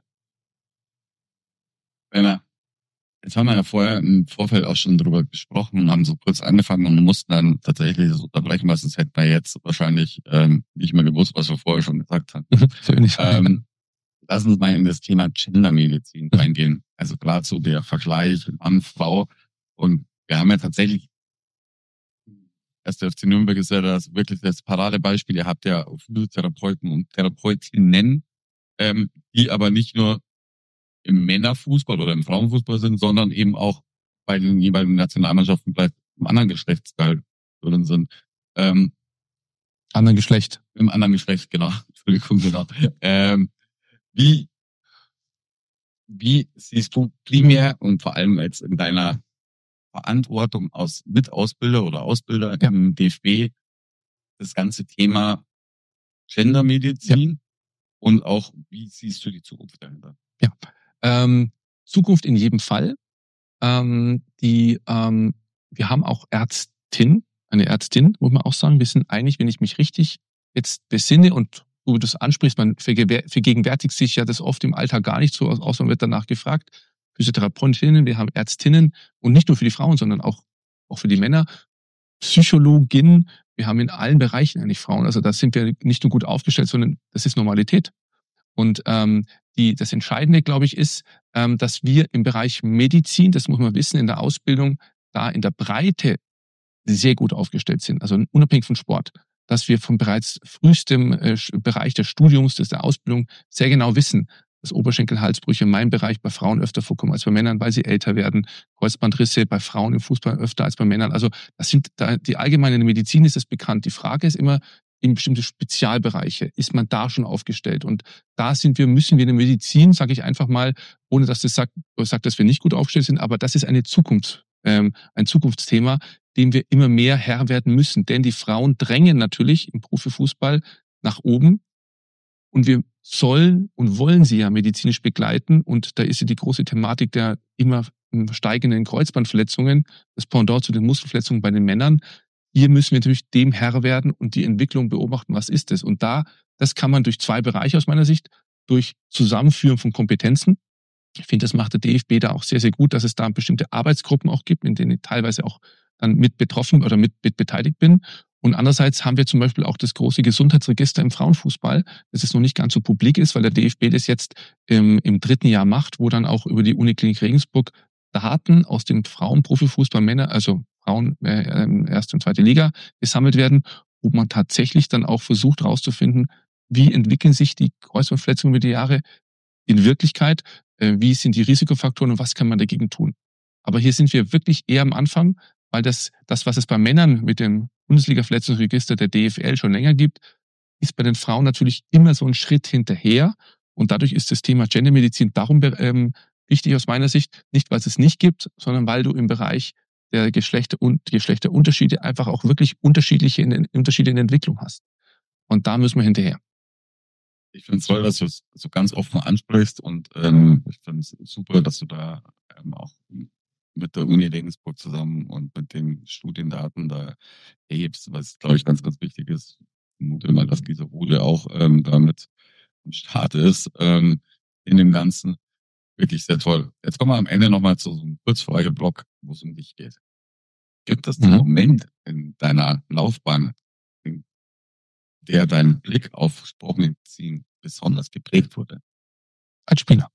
Speaker 2: Wenn Jetzt haben wir ja vorher im Vorfeld auch schon drüber gesprochen und haben so kurz angefangen und mussten dann tatsächlich das unterbrechen, was es hätten wir jetzt wahrscheinlich ähm, nicht mehr gewusst, was wir vorher schon gesagt haben. ähm, lass uns mal in das Thema Gendermedizin reingehen. Also gerade so der Vergleich Mann, Frau. Und wir haben ja tatsächlich, erst der F C Nürnberg ist ja das wirklich das Paradebeispiel. Ihr habt ja Physiotherapeuten und Therapeutinnen, ähm, die aber nicht nur im Männerfußball oder im Frauenfußball sind, sondern eben auch bei den jeweiligen Nationalmannschaften vielleicht im anderen Geschlechtsteil drin sind. Ähm,
Speaker 3: anderen Geschlecht.
Speaker 2: Im anderen Geschlecht, genau. Entschuldigung, genau. Ähm, wie, wie siehst du primär und vor allem jetzt in deiner Verantwortung als Mitausbilder oder Ausbilder ja. im D F B das ganze Thema Gendermedizin ja. und auch wie siehst du die Zukunft dahinter?
Speaker 3: Ja. Ähm, Zukunft in jedem Fall. Ähm, die, ähm, wir haben auch Ärztin, eine Ärztin, muss man auch sagen. Wir sind eigentlich, wenn ich mich richtig jetzt besinne und du das ansprichst, man vergegenwärtigt sich ja das oft im Alltag gar nicht so, außer man wird danach gefragt. Physiotherapeutinnen, wir haben Ärztinnen und nicht nur für die Frauen, sondern auch, auch für die Männer. Psychologin, wir haben in allen Bereichen eigentlich Frauen. Also da sind wir nicht nur gut aufgestellt, sondern das ist Normalität. Und ähm, die, das Entscheidende, glaube ich, ist, ähm, dass wir im Bereich Medizin, das muss man wissen, in der Ausbildung, da in der Breite sehr gut aufgestellt sind, also unabhängig von Sport, dass wir von bereits frühestem äh, Bereich des Studiums, des der Ausbildung sehr genau wissen, dass Oberschenkel-Halsbrüche in meinem Bereich bei Frauen öfter vorkommen als bei Männern, weil sie älter werden. Kreuzbandrisse bei Frauen im Fußball öfter als bei Männern. Also das sind da, die allgemeine Medizin ist es bekannt. Die Frage ist immer, in bestimmte Spezialbereiche ist man da schon aufgestellt. Und da sind wir, müssen wir in der Medizin, sage ich einfach mal, ohne dass das sagt, sagt, dass wir nicht gut aufgestellt sind, aber das ist eine Zukunft, ähm, ein Zukunftsthema, dem wir immer mehr Herr werden müssen. Denn die Frauen drängen natürlich im Profifußball nach oben. Und wir sollen und wollen sie ja medizinisch begleiten. Und da ist ja die große Thematik der immer steigenden Kreuzbandverletzungen, das Pendant zu den Muskelverletzungen bei den Männern. Hier müssen wir natürlich dem Herr werden und die Entwicklung beobachten, was ist es. Und da, das kann man durch zwei Bereiche aus meiner Sicht, durch Zusammenführen von Kompetenzen. Ich finde, das macht der D F B da auch sehr, sehr gut, dass es da bestimmte Arbeitsgruppen auch gibt, in denen ich teilweise auch dann mit betroffen oder mit, mit beteiligt bin. Und andererseits haben wir zum Beispiel auch das große Gesundheitsregister im Frauenfußball, das jetzt noch nicht ganz so publik ist, weil der D F B das jetzt im, im dritten Jahr macht, wo dann auch über die Uniklinik Regensburg Daten aus dem Frauenprofifußball Männer, also Frauen äh, erste und zweite Liga gesammelt werden, wo man tatsächlich dann auch versucht herauszufinden, wie entwickeln sich die Kreuzbandverletzungen über die Jahre in Wirklichkeit, äh, wie sind die Risikofaktoren und was kann man dagegen tun. Aber hier sind wir wirklich eher am Anfang, weil das, das was es bei Männern mit dem Bundesliga-Verletzungsregister der D F L schon länger gibt, ist bei den Frauen natürlich immer so ein Schritt hinterher. Und dadurch ist das Thema Gendermedizin darum ähm, wichtig aus meiner Sicht, nicht weil es es nicht gibt, sondern weil du im Bereich der Geschlechter und Geschlechterunterschiede einfach auch wirklich unterschiedliche in, Unterschiede in der Entwicklung hast. Und da müssen wir hinterher.
Speaker 2: Ich finde es toll, dass du es so ganz offen ansprichst und ähm, ich finde es super, dass du da ähm, auch mit der Uni Regensburg zusammen und mit den Studiendaten da erhebst, was, glaube ich, ganz, ganz wichtig ist. Ich vermute mal, dass diese Rode auch ähm, damit am Start ist ähm, in dem Ganzen. Wirklich sehr toll. Jetzt kommen wir am Ende nochmal zu so einem Kurzfrage-Block, wo es um dich geht. Gibt es einen mhm. Moment in deiner Laufbahn, in der dein Blick auf Sportmedizin besonders geprägt wurde?
Speaker 3: Als Spieler.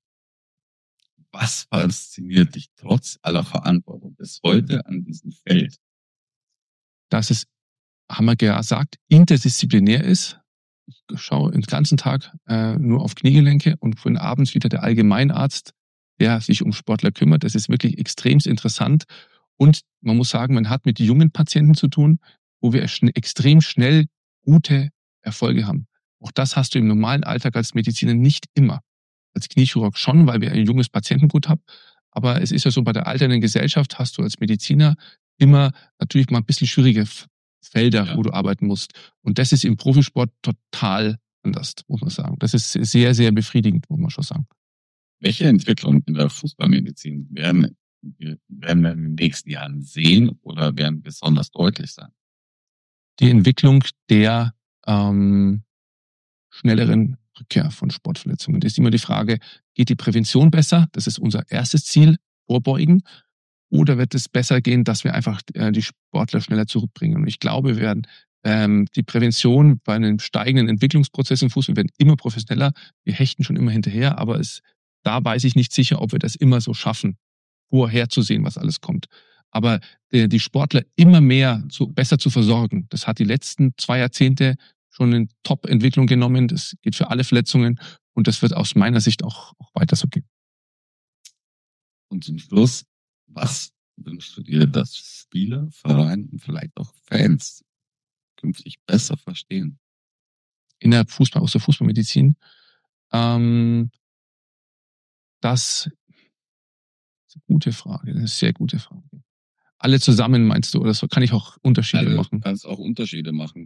Speaker 2: Was fasziniert dich trotz aller Verantwortung bis heute an diesem Feld?
Speaker 3: Dass es, haben wir gesagt, interdisziplinär ist. Ich schaue den ganzen Tag äh, nur auf Kniegelenke und von abends wieder der Allgemeinarzt, der sich um Sportler kümmert. Das ist wirklich extrem interessant. Und man muss sagen, man hat mit jungen Patienten zu tun, wo wir schn- extrem schnell gute Erfolge haben. Auch das hast du im normalen Alltag als Mediziner nicht immer. Als Kniechirurg schon, weil wir ein junges Patientengut haben. Aber es ist ja so, bei der alternden Gesellschaft hast du als Mediziner immer natürlich mal ein bisschen schwierige Felder, ja, wo du arbeiten musst. Und das ist im Profisport total anders, muss man sagen. Das ist sehr, sehr befriedigend, muss man schon sagen.
Speaker 2: Welche Entwicklung in der Fußballmedizin werden, werden wir in den nächsten Jahren sehen oder werden besonders deutlich sein?
Speaker 3: Die Entwicklung der ähm, schnelleren Rückkehr von Sportverletzungen. Das ist immer die Frage, geht die Prävention besser? Das ist unser erstes Ziel, vorbeugen. Oder wird es besser gehen, dass wir einfach äh, die Sportler schneller zurückbringen? Und ich glaube, wir werden ähm, die Prävention bei einem steigenden Entwicklungsprozess im Fußball werden immer professioneller. Wir hechten schon immer hinterher, aber es, da weiß ich nicht sicher, ob wir das immer so schaffen, vorherzusehen, was alles kommt. Aber die, die Sportler immer mehr zu, besser zu versorgen, das hat die letzten zwei Jahrzehnte schon eine Top-Entwicklung genommen. Das geht für alle Verletzungen und das wird aus meiner Sicht auch, auch weiter so gehen.
Speaker 2: Und zum Schluss, was wünschst du dir, dass Spieler, Vereine und vielleicht auch Fans künftig besser verstehen?
Speaker 3: In der Fußball, aus der Fußballmedizin, ähm, das ist eine gute Frage, eine sehr gute Frage. Alle zusammen meinst du, oder so kann ich auch Unterschiede
Speaker 2: Alle,
Speaker 3: machen?
Speaker 2: Kannst auch Unterschiede machen.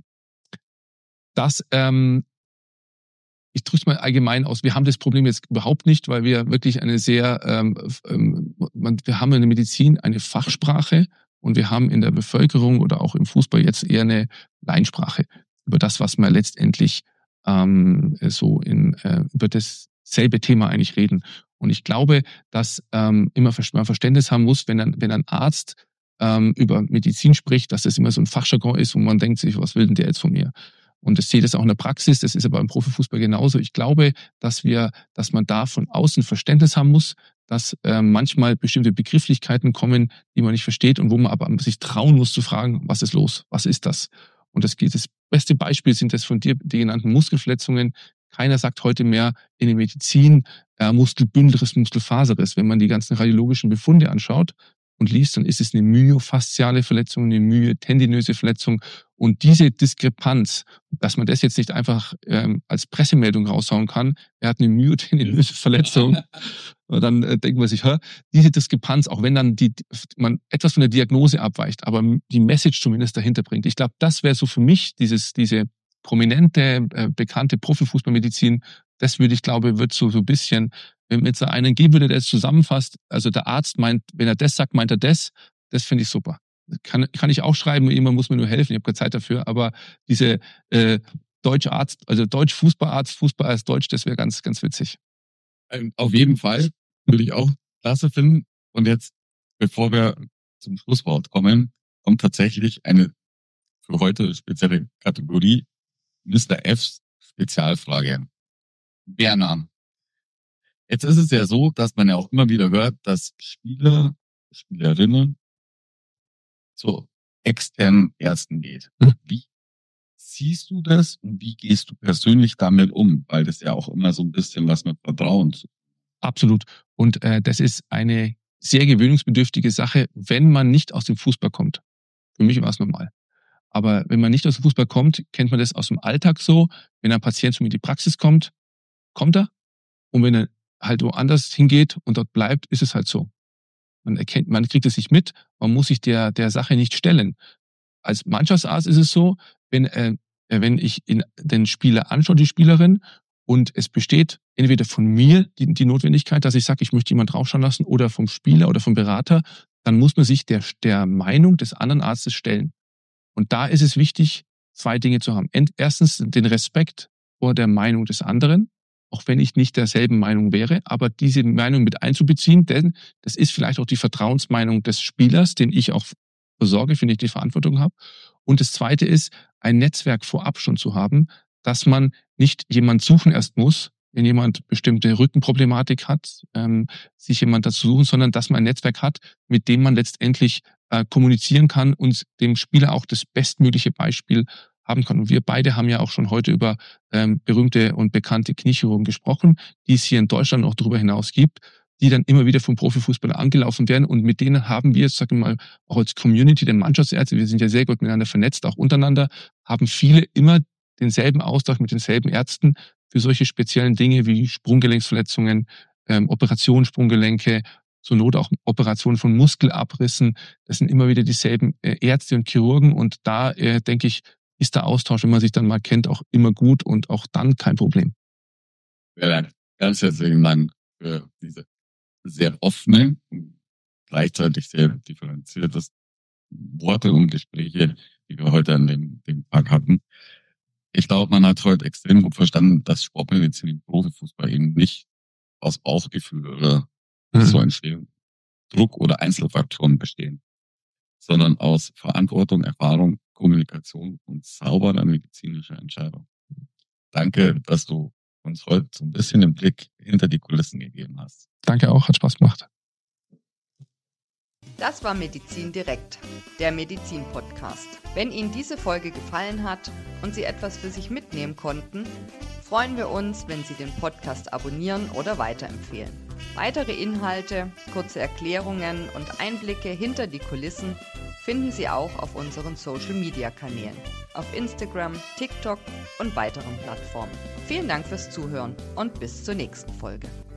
Speaker 3: Das, ähm, ich drücke es mal allgemein aus. Wir haben das Problem jetzt überhaupt nicht, weil wir wirklich eine sehr, ähm, ähm, wir haben in der Medizin eine Fachsprache und wir haben in der Bevölkerung oder auch im Fußball jetzt eher eine Laiensprache über das, was wir letztendlich ähm, so in äh, über dasselbe Thema eigentlich reden. Und ich glaube, dass ähm, immer man Verständnis haben muss, wenn ein, wenn ein Arzt ähm, über Medizin spricht, dass das immer so ein Fachjargon ist und man denkt sich, was will denn der jetzt von mir? Und ich sehe das auch in der Praxis, das ist aber im Profifußball genauso. Ich glaube, dass wir, dass man da von außen Verständnis haben muss, dass äh, manchmal bestimmte Begrifflichkeiten kommen, die man nicht versteht und wo man aber sich trauen muss zu fragen, was ist los, was ist das? Und das, das beste Beispiel sind das von dir, die genannten Muskelverletzungen, Keiner sagt heute mehr in der Medizin äh, Muskelbündelriss, Muskelfaserriss. Wenn man die ganzen radiologischen Befunde anschaut und liest, dann ist es eine myofasziale Verletzung, eine myotendinöse Verletzung. Und diese Diskrepanz, dass man das jetzt nicht einfach ähm, als Pressemeldung raushauen kann, er hat eine myotendinöse Verletzung, und dann äh, denkt man sich, hä, diese Diskrepanz, auch wenn dann die, man etwas von der Diagnose abweicht, aber die Message zumindest dahinter bringt. Ich glaube, das wäre so für mich dieses, diese prominente, äh, bekannte Profifußballmedizin, das würde ich glaube, wird so, so ein bisschen, wenn es einen geben würde, der es zusammenfasst, also der Arzt meint, wenn er das sagt, meint er das, das finde ich super. Kann, kann ich auch schreiben, jemand muss mir nur helfen, ich habe keine Zeit dafür, aber diese äh, deutsche Arzt, also Deutsch-Fußballarzt, Fußball als Deutsch, das wäre ganz, ganz witzig.
Speaker 2: Auf jeden Fall, würde ich auch klasse finden. Und jetzt, bevor wir zum Schlusswort kommen, kommt tatsächlich eine für heute spezielle Kategorie, Mister F's Spezialfrage. Werner. Jetzt ist es ja so, dass man ja auch immer wieder hört, dass Spieler, Spielerinnen zu externen Ärzten geht. Wie siehst du das und wie gehst du persönlich damit um? Weil das ja auch immer so ein bisschen was mit Vertrauen zu tun.
Speaker 3: Absolut. Und äh, das ist eine sehr gewöhnungsbedürftige Sache, wenn man nicht aus dem Fußball kommt. Für mich war es normal. Aber wenn man nicht aus dem Fußball kommt, kennt man das aus dem Alltag so. Wenn ein Patient zu mir in die Praxis kommt, kommt er. Und wenn er halt woanders hingeht und dort bleibt, ist es halt so. Man erkennt, man kriegt es nicht mit, man muss sich der, der Sache nicht stellen. Als Mannschaftsarzt ist es so, wenn, äh, wenn ich in den Spieler anschaue, die Spielerin, und es besteht entweder von mir die, die Notwendigkeit, dass ich sage, ich möchte jemanden draufschauen lassen, oder vom Spieler oder vom Berater, dann muss man sich der, der Meinung des anderen Arztes stellen. Und da ist es wichtig, zwei Dinge zu haben. Erstens den Respekt vor der Meinung des anderen, auch wenn ich nicht derselben Meinung wäre, aber diese Meinung mit einzubeziehen, denn das ist vielleicht auch die Vertrauensmeinung des Spielers, den ich auch versorge, finde ich, die Verantwortung habe. Und das Zweite ist, ein Netzwerk vorab schon zu haben, dass man nicht jemand suchen erst muss, wenn jemand bestimmte Rückenproblematik hat, ähm, sich jemand dazu suchen, sondern dass man ein Netzwerk hat, mit dem man letztendlich äh, kommunizieren kann und dem Spieler auch das bestmögliche Beispiel haben kann. Und wir beide haben ja auch schon heute über ähm, berühmte und bekannte Kniechirurgen gesprochen, die es hier in Deutschland auch darüber hinaus gibt, die dann immer wieder vom Profifußballer angelaufen werden. Und mit denen haben wir, sagen wir mal, auch als Community der Mannschaftsärzte, wir sind ja sehr gut miteinander vernetzt, auch untereinander, haben viele immer denselben Austausch mit denselben Ärzten für solche speziellen Dinge wie Sprunggelenksverletzungen, ähm, Operationen, Sprunggelenke, zur Not auch Operationen von Muskelabrissen. Das sind immer wieder dieselben äh, Ärzte und Chirurgen. Und da, äh, denke ich, ist der Austausch, wenn man sich dann mal kennt, auch immer gut und auch dann kein Problem.
Speaker 2: Ja, ganz herzlichen Dank für diese sehr offene und gleichzeitig sehr differenzierte Worte und Gespräche, die wir heute an dem, dem Tag hatten. Ich glaube, man hat heute extrem gut verstanden, dass Sportmedizin im Profifußball eben nicht aus Bauchgefühl oder mhm. so entstehen, Druck oder Einzelfaktoren bestehen, sondern aus Verantwortung, Erfahrung, Kommunikation und sauberer medizinischer Entscheidung. Danke, dass du uns heute so ein bisschen den Blick hinter die Kulissen gegeben hast.
Speaker 3: Danke auch, hat Spaß gemacht.
Speaker 1: Das war Medizin direkt, der Medizin-Podcast. Wenn Ihnen diese Folge gefallen hat und Sie etwas für sich mitnehmen konnten, freuen wir uns, wenn Sie den Podcast abonnieren oder weiterempfehlen. Weitere Inhalte, kurze Erklärungen und Einblicke hinter die Kulissen finden Sie auch auf unseren Social-Media-Kanälen, auf Instagram, TikTok und weiteren Plattformen. Vielen Dank fürs Zuhören und bis zur nächsten Folge.